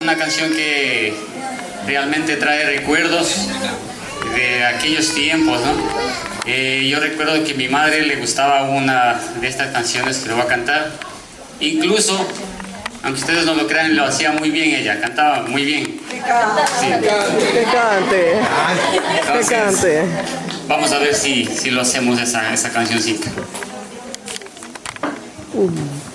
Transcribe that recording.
una canción que realmente trae recuerdos de aquellos tiempos, ¿no? Yo recuerdo que a mi madre le gustaba una de estas canciones que le voy a cantar. Incluso, aunque ustedes no lo crean, lo hacía muy bien ella, cantaba muy bien. Sí. Que cante. Entonces, Que cante. vamos a ver si lo hacemos esa cancioncita.